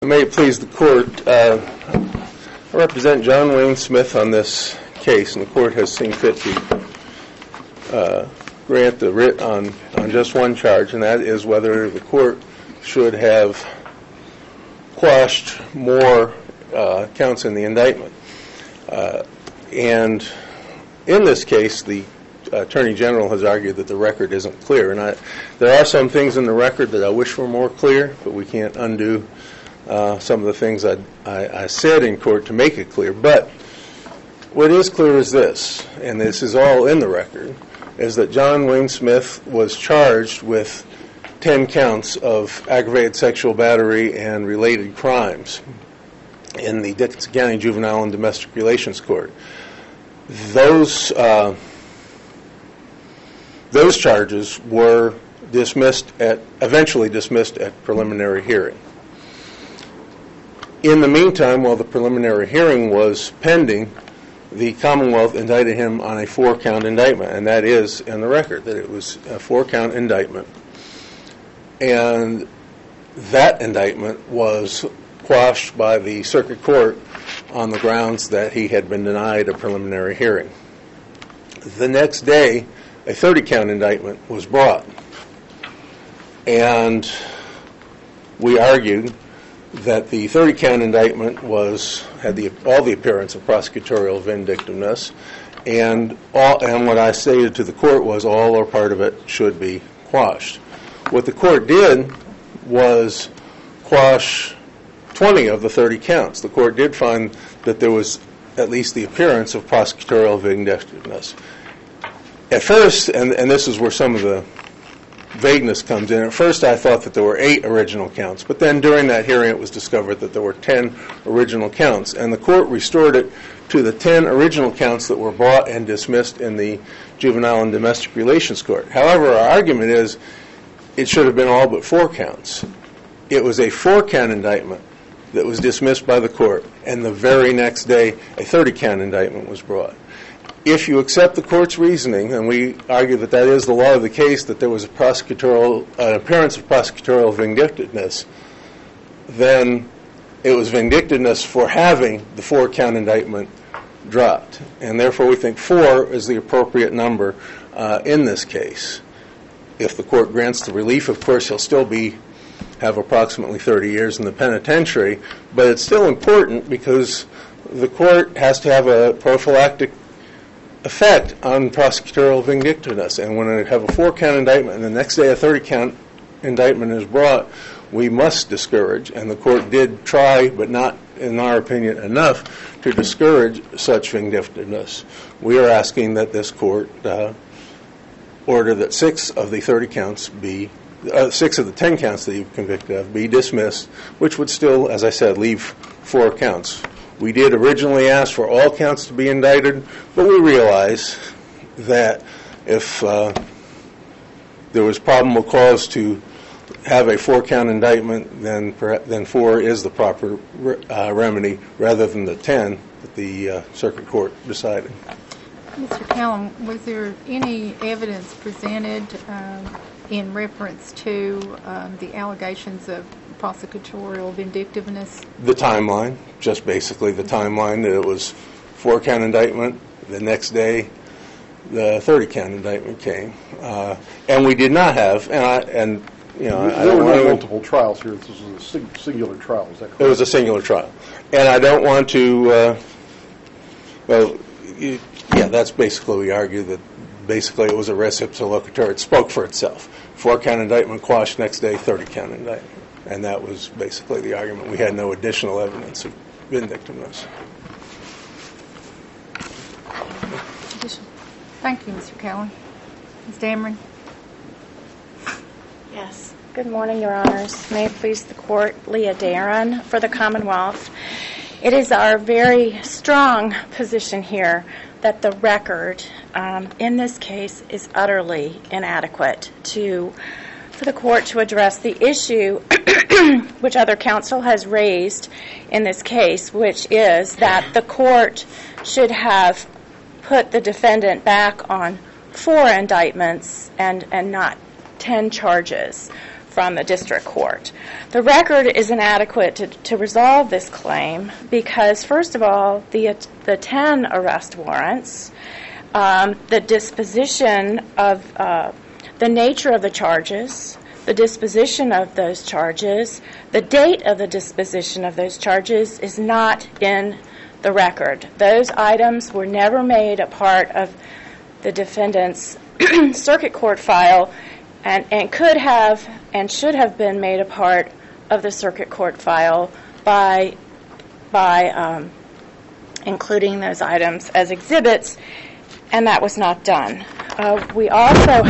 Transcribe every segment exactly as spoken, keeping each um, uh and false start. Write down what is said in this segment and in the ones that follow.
May it please the court, uh, I represent John Wayne Smith on this case, and the court has seen fit to uh, grant the writ on, on just one charge, and that is whether the court should have quashed more uh, counts in the indictment. Uh, and in this case, the Attorney General has argued that the record isn't clear, and I, there are some things in the record that I wish were more clear, but we can't undo Uh, some of the things I, I, I said in court to make it clear. But what is clear is this, and this is all in the record, is that John Wayne Smith was charged with ten counts of aggravated sexual battery and related crimes in the Dickinson County Juvenile and Domestic Relations Court. Those, uh, those charges were dismissed at, eventually dismissed at preliminary hearing. In the meantime, while the preliminary hearing was pending, the Commonwealth indicted him on a four-count indictment, and that is in the record, that it was a four-count indictment. And that indictment was quashed by the circuit court on the grounds that he had been denied a preliminary hearing. The next day, a thirty-count indictment was brought, and we argued that the thirty-count indictment was had the all the appearance of prosecutorial vindictiveness, and all and what I stated to the court was all or part of it should be quashed. What the court did was quash twenty of the thirty counts. The court did find that there was at least the appearance of prosecutorial vindictiveness. At first, and, and this is where some of the vagueness comes in. At first I thought that there were eight original counts, but then during that hearing it was discovered that there were ten original counts, and the court restored it to the ten original counts that were brought and dismissed in the Juvenile and Domestic Relations Court. However, our argument is it should have been all but four counts. It was a four-count indictment that was dismissed by the court, and the very next day a thirty-count indictment was brought. If you accept the court's reasoning, and we argue that that is the law of the case, that there was a prosecutorial uh, appearance of prosecutorial vindictiveness, then it was vindictiveness for having the four-count indictment dropped, and therefore we think four is the appropriate number uh, in this case. If the court grants the relief, of course, he'll still be have approximately thirty years in the penitentiary, but it's still important because the court has to have a prophylactic effect on prosecutorial vindictiveness, and when I have a four-count indictment and the next day a thirty-count indictment is brought, we must discourage, and the court did try, but not, in our opinion, enough to discourage such vindictiveness. We are asking that this court uh, order that six of the thirty counts be, uh, six of the ten counts that you've convicted of be dismissed, which would still, as I said, leave four counts. We did originally ask for all counts to be indicted, but we realize that if uh, there was probable cause to have a four-count indictment, then then four is the proper uh, remedy rather than the ten that the uh, circuit court decided. Mister Callum, was there any evidence presented um, in reference to um, the allegations of prosecutorial vindictiveness? The timeline, just basically the timeline, that it was four-count indictment. The next day, the thirty-count indictment came, uh, and we did not have. And I, and you know, there I don't were want no to, multiple trials here. This was a sing, singular trial. Is that correct? It was a singular trial, and I don't want to. Uh, well, you, yeah, that's basically we argue that basically it was a res ipsa loquitur. It spoke for itself. Four-count indictment quashed, next day thirty-count indictment. And that was basically the argument. We had no additional evidence of vindictiveness. Thank you, Mister Callum. Miz Dameron. Yes. Good morning, Your Honors. May it please the Court, Leah Daron for the Commonwealth. It is our very strong position here that the record um, in this case is utterly inadequate to for the Court to address the issue which other counsel has raised in this case, which is that the Court should have put the defendant back on four indictments and, and not ten charges from the district court. The record is inadequate to, to resolve this claim because, first of all, the, the ten arrest warrants, um, the disposition of uh, the nature of the charges, the disposition of those charges, the date of the disposition of those charges is not in the record. Those items were never made a part of the defendant's circuit court file and, and could have and should have been made a part of the circuit court file by, by um, including those items as exhibits, and that was not done. Uh, we also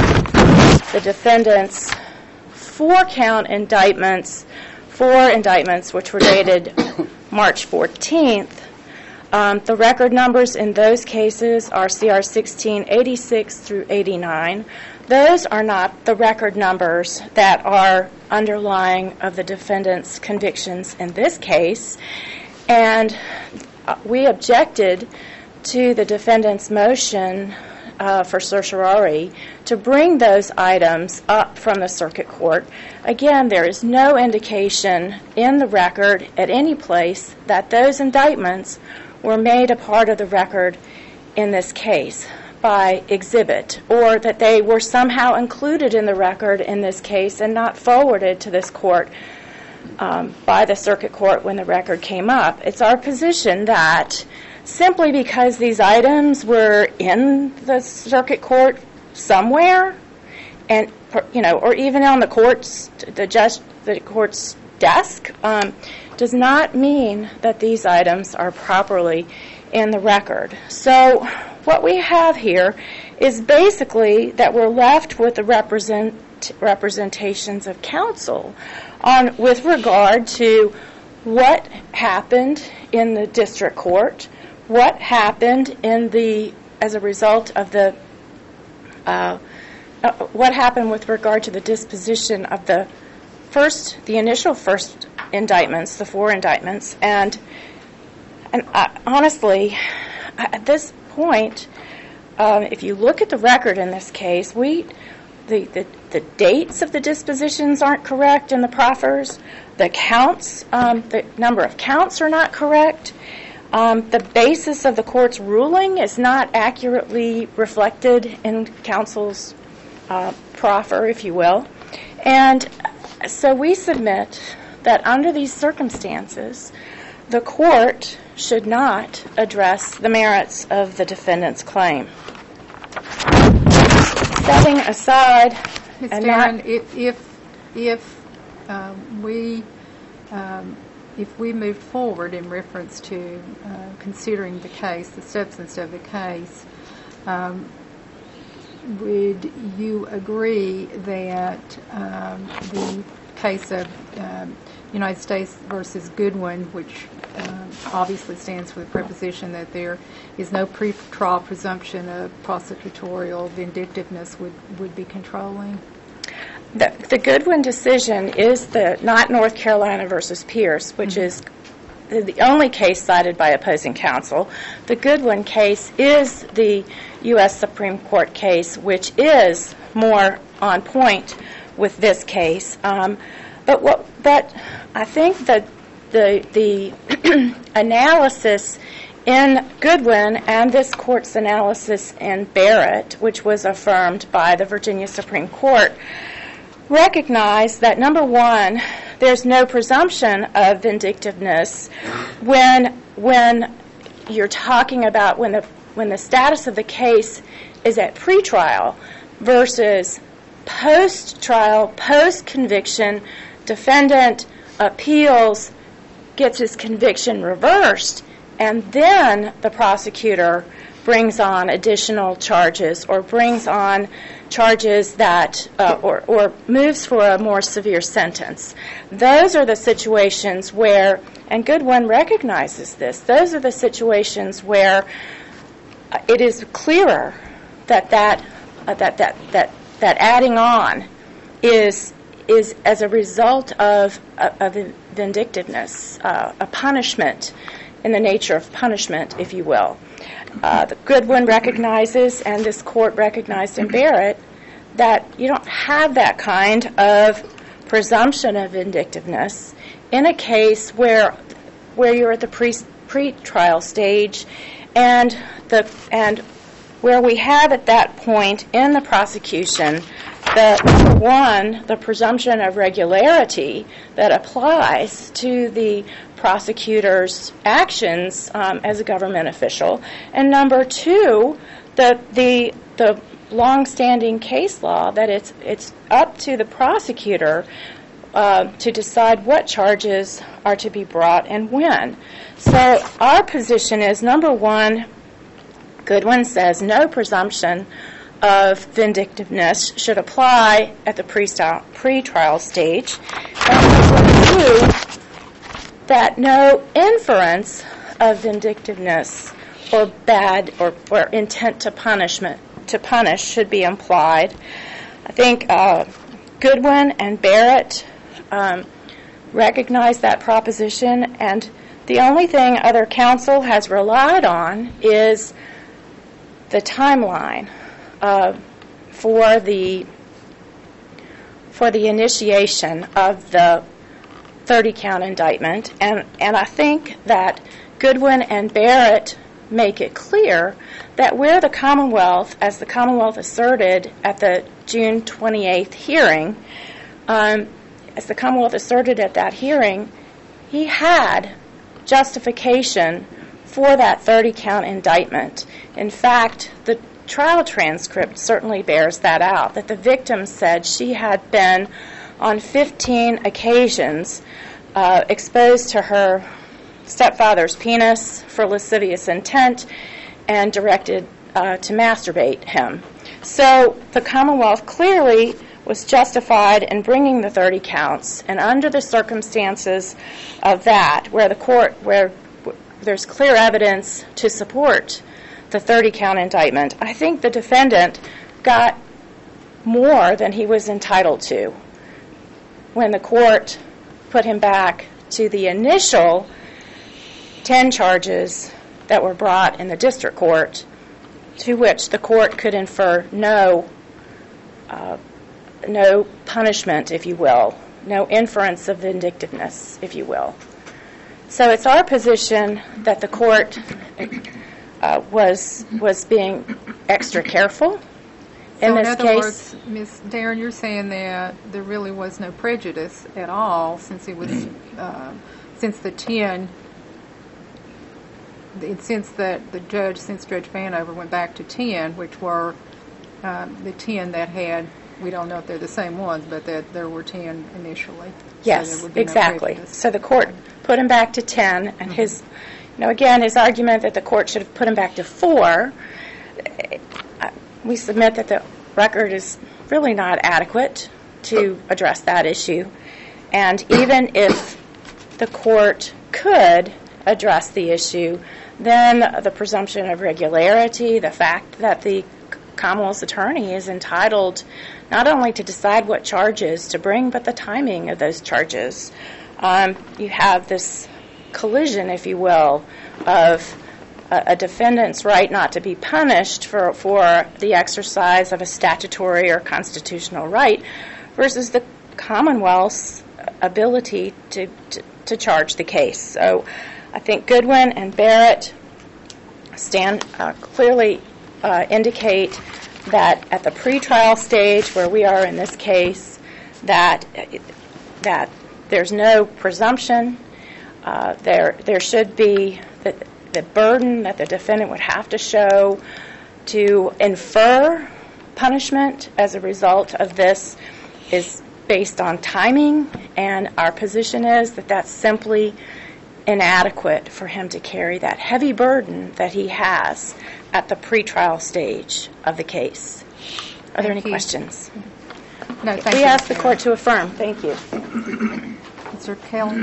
have the defendant's four-count indictments, four indictments which were dated March fourteenth. Um, the record numbers in those cases are C R sixteen eighty-six through eighty-nine. Those are not the record numbers that are underlying of the defendant's convictions in this case. And uh, we objected to the defendant's motion uh, for certiorari to bring those items up from the circuit court. Again, there is no indication in the record at any place that those indictments were made a part of the record in this case by exhibit, or that they were somehow included in the record in this case and not forwarded to this court um, by the circuit court when the record came up. It's our position that simply because these items were in the circuit court somewhere, and you know, or even on the court's the judge the court's desk, um, does not mean that these items are properly in the record. So what we have here is basically that we're left with the represent, representations of counsel on with regard to what happened in the district court, what happened in the as a result of the uh, uh, what happened with regard to the disposition of the first, the initial first indictments, the four indictments, and and uh, honestly, at this point, um, if you look at the record in this case, we the, the the dates of the dispositions aren't correct in the proffers. The counts, um, the number of counts are not correct. Um, the basis of the court's ruling is not accurately reflected in counsel's uh, proffer, if you will. And so we submit that under these circumstances, the court should not address the merits of the defendant's claim. Setting aside... Miz and Darren, not- if, if, if um, we... Um, If we moved forward in reference to uh, considering the case, the substance of the case, um, would you agree that um, the case of um, United States versus Goodwin, which um, obviously stands for the proposition that there is no pre-trial presumption of prosecutorial vindictiveness, would, would be controlling? The, the Goodwin decision is the not North Carolina versus Pierce, which mm-hmm. is the, the only case cited by opposing counsel. The Goodwin case is the U S Supreme Court case, which is more on point with this case. Um, but what? But I think that the the analysis in Goodwin and this court's analysis in Barrett, which was affirmed by the Virginia Supreme Court, recognize that, number one, there's no presumption of vindictiveness when when you're talking about when the when the status of the case is at pretrial versus post-trial, post-conviction, defendant appeals, gets his conviction reversed, and then the prosecutor brings on additional charges or brings on charges that, uh, or, or moves for a more severe sentence. Those are the situations where, and Goodwin recognizes this, those are the situations where uh, it is clearer that that, uh, that, that, that, that adding on is, is as a result of, uh, of vindictiveness, uh, a punishment in the nature of punishment, if you will. Uh, the Goodwin recognizes, and this court recognized in Barrett, that you don't have that kind of presumption of vindictiveness in a case where where you're at the pre pre-trial stage, and the and where we have at that point in the prosecution the number one, the presumption of regularity that applies to the prosecutor's actions um, as a government official, and number two, the the the long-standing case law that it's it's up to the prosecutor uh, to decide what charges are to be brought and when. So our position is, number one, Goodwin says no presumption of vindictiveness should apply at the pre-trial, pre-trial stage. And number two, that no inference of vindictiveness or bad or, or intent to punishment to punish should be implied. I think uh, Goodwin and Barrett um, recognize that proposition, and the only thing other counsel has relied on is the timeline uh, for the for the initiation of the thirty count indictment, and and I think that Goodwin and Barrett make it clear that where the Commonwealth, as the Commonwealth asserted at the June twenty-eighth hearing, um, as the Commonwealth asserted at that hearing, he had justification for that thirty count indictment. In fact, the trial transcript certainly bears that out, that the victim said she had been on fifteen occasions uh, exposed to her stepfather's penis for lascivious intent and directed uh, to masturbate him. So the Commonwealth clearly was justified in bringing the thirty counts, and under the circumstances of that, where the court, where w- there's clear evidence to support the thirty count indictment, I think the defendant got more than he was entitled to when the court put him back to the initial ten charges that were brought in the district court, to which the court could infer no uh, no punishment, if you will, no inference of vindictiveness, if you will. So it's our position that the court uh, was was being extra careful in so this in other case. words, Miz Darren, you're saying that there really was no prejudice at all since it was uh, since the ten. Since that the judge, since Judge Vanover went back to ten, which were um, the ten that had, we don't know if they're the same ones, but that there were ten initially. Yes, so there would be no exactly. prejudice. So the court put him back to ten, and mm-hmm. his, you know, again, his argument that the court should have put him back to four, we submit that the record is really not adequate to address that issue. And even if the court could address the issue, then the presumption of regularity, the fact that the Commonwealth's attorney is entitled not only to decide what charges to bring, but the timing of those charges. Um, you have this collision, if you will, of a, a defendant's right not to be punished for, for the exercise of a statutory or constitutional right versus the Commonwealth's ability to, to, to charge the case. So I think Goodwin and Barrett stand uh, clearly uh, indicate that at the pretrial stage where we are in this case, that that there's no presumption. Uh, there there should be the, the burden that the defendant would have to show to infer punishment as a result of this is based on timing, and our position is that that's simply inadequate for him to carry that heavy burden that he has at the pretrial stage of the case. Are there any questions? No, thank we you. ask the court to affirm. Thank you. Mister Kelly.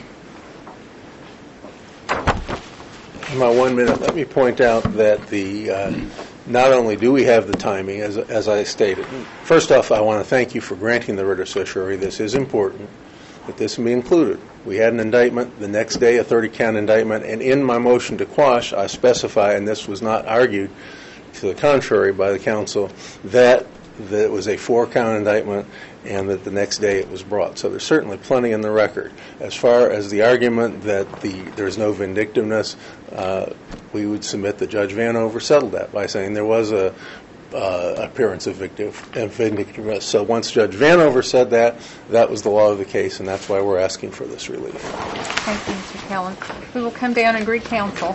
In my one minute, let me point out that the uh, not only do we have the timing, as as I stated. First off, I want to thank you for granting the writ of certiorari. This is important, that this be included. We had an indictment, the next day a thirty count indictment, and in my motion to quash, I specify, and this was not argued to the contrary by the counsel, that that it was a four-count indictment and that the next day it was brought. So there's certainly plenty in the record. As far as the argument that the there's no vindictiveness, uh, we would submit that Judge Vanover settled that by saying there was a uh, appearance of victiv- of vindictiveness. So once Judge Vanover said that, that was the law of the case, and that's why we're asking for this relief. Thank you, Mister Callan. We will come down and greet counsel.